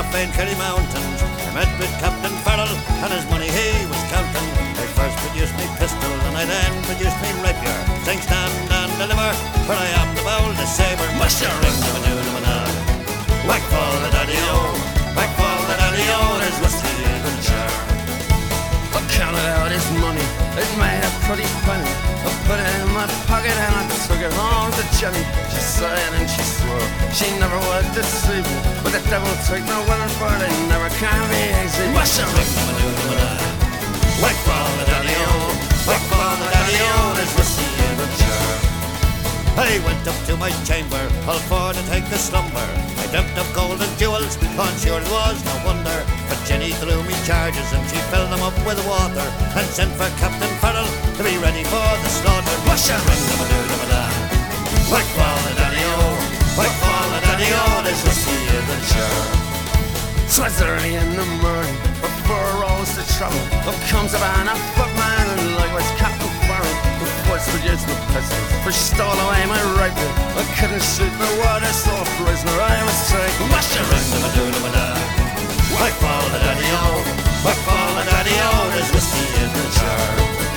Bainkerry Mountains. I met with Captain Farrell and his money he was counting. I first produced me pistol and I then produced me rapier. Sing, stand and deliver, for I am the boldest sabre. Musher, ring, da-ba-doo-da-ba-da. Whack fall the daddy-o, whack fall the daddy-o, there's whiskey in the jar. I counted out his money, it made a pretty penny. I put it in my pocket and I took it home to Jenny. She sighed and she swore she never would deceive me, but the devil take no women for they never can be easy. Musher, ring, da-ba-doo-da-ba-da. Whack fall the daddy-o, whack fall the daddy-o, there's whiskey in the jar. I went up to my chamber, all for to take a slumber. I dreamt of gold and jewels, and sure it was no wonder. But Jenny threw me charges and she filled them up with water, and sent for Captain Farrell to be ready for the slaughter. Musher, ring, da-ba-doo-da-ba-da. Whack fall the daddy-o, whack fall the daddy-o, there's whiskey in the jar. 'Twas early in the morning, before I rose to travel, up comes a man, a footman, and likewise Captain Farrell, who first produced my pistols, for she stole away my rifle. I couldn't shoot no water, so a prisoner I was taken. Musher, ring, da-ba-doo-da-ba-da. Whack fall the daddy-o, whack fall the daddy-o, there's whiskey in the jar.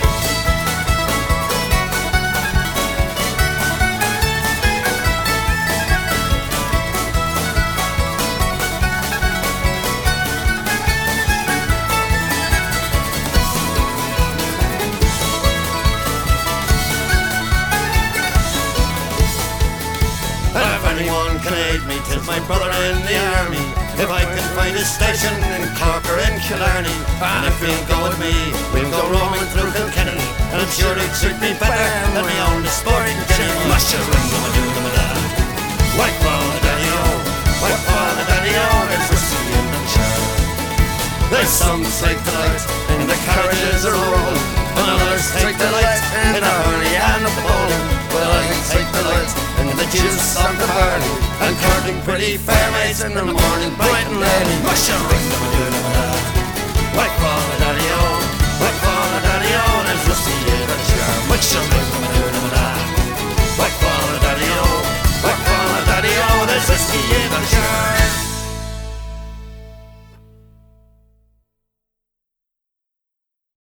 If anyone can aid me, 'tis my brother in the army. If I can find a station in Cork or in Killarney, and if he'll go with me, we'll go roaming through Kilkenny, and I'm sure he'd treat me better than me own sporting Jenny. Musher, ring, da-ba-doo-da-ba-da. Whack fall the daddy-o, whack fall the daddy-o, there's whiskey in the jar. There's some take delight in the carriages are rolling, and others take delight in the hurley and the bowling. But I take delight in the juice of the barley, and courting pretty fair maids in the morning bright and early. Musher, ring, da-ba-doo-da-ba-da. Whack fall the daddy-o, whack fall the daddy-o, there's whiskey in the jar. Musher, ring, da-ba-doo-da-ba-da.